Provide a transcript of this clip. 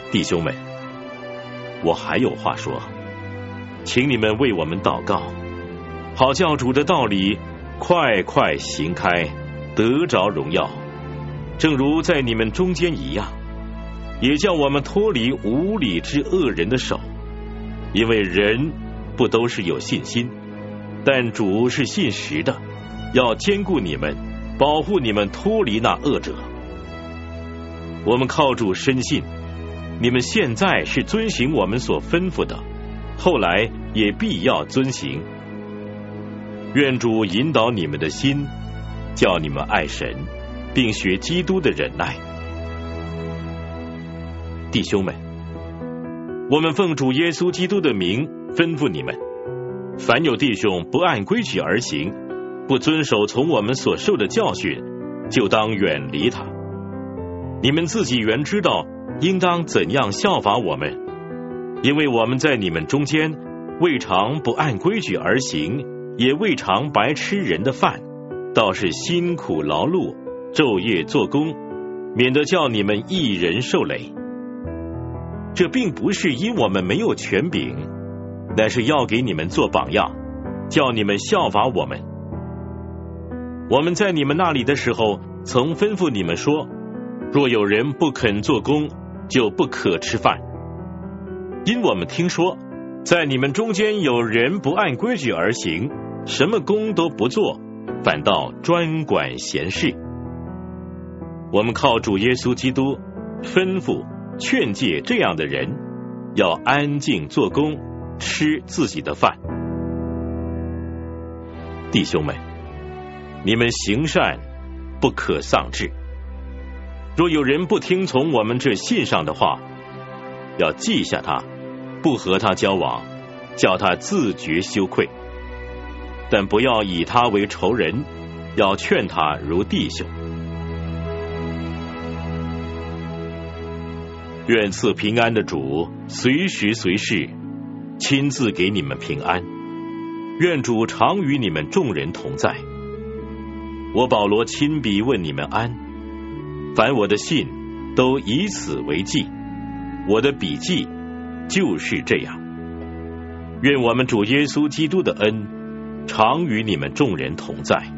弟兄们，我还有话说，请你们为我们祷告，好叫主的道理快快行开，得着荣耀，正如在你们中间一样，也叫我们脱离无理之恶人的手。因为人不都是有信心，但主是信实的，要坚固你们，保护你们脱离那恶者。我们靠主深信，你们现在是遵行我们所吩咐的，后来也必要遵行。愿主引导你们的心，叫你们爱神，并学基督的忍耐。弟兄们，我们奉主耶稣基督的名吩咐你们，凡有弟兄不按规矩而行，不遵守从我们所受的教训，就当远离他。你们自己原知道应当怎样效法我们，因为我们在你们中间未尝不按规矩而行，也未尝白吃人的饭，倒是辛苦劳碌，昼夜做工，免得叫你们一人受累。这并不是因我们没有权柄，乃是要给你们做榜样，叫你们效法我们。我们在你们那里的时候，曾吩咐你们说，若有人不肯做工，就不可吃饭。因我们听说，在你们中间有人不按规矩而行，什么工都不做，反倒专管闲事。我们靠主耶稣基督吩咐劝诫这样的人，要安静做工，吃自己的饭。弟兄们，你们行善不可丧志。若有人不听从我们这信上的话，要记下他，不和他交往，叫他自觉羞愧。但不要以他为仇人，要劝他如弟兄。愿赐平安的主随时随事亲自给你们平安。愿主常与你们众人同在。我保罗亲笔问你们安，凡我的信都以此为记，我的笔记就是这样。愿我们主耶稣基督的恩常与你们众人同在。